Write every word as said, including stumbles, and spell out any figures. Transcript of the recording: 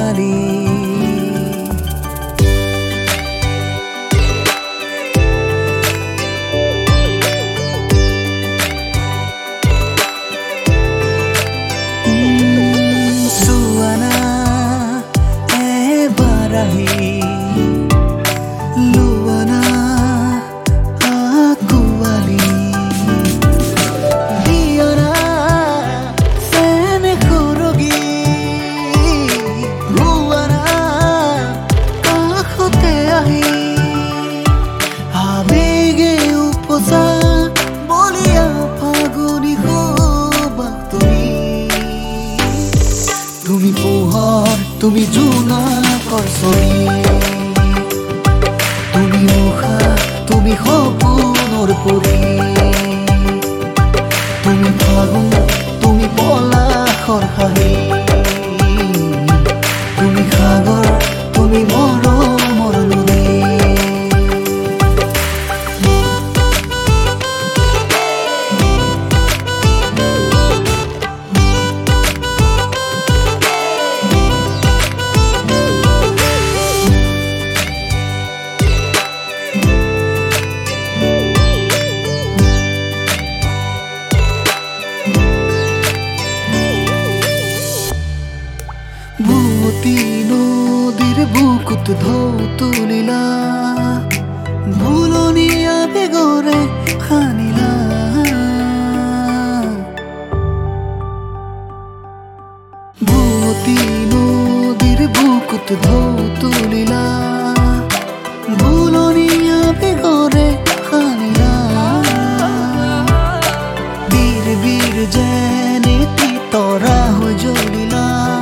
কুৱালি সুৱানা এবাৰ আহি লুৱানা কুৱালি দিয়ানা চেনে খৰগি লুৱানা কাষতে আহি আবেগে উপচা বলিয়া ফাগুনি সুবাস তুমি তুমি পোহৰ তুমি জোনাকৰ ছবি তুমি মুখা তুমি সপোনৰ পৰি তুমি ফাগুন তুমি পলাশৰ হাঁহি তুমি সাগৰ তুমি মৰমৰ নদী বুৱতী নদীৰ বুকুত ঢৌ তুলিলা ভুলনীয়া বেগৰে সানিলা বুৱতী নদীৰ বুকুত ঢৌ তুলিলা ভুলনীয়া বেগৰে সানিলা বীৰ বীৰ যেনে তৰা হৈ জ্বলিলা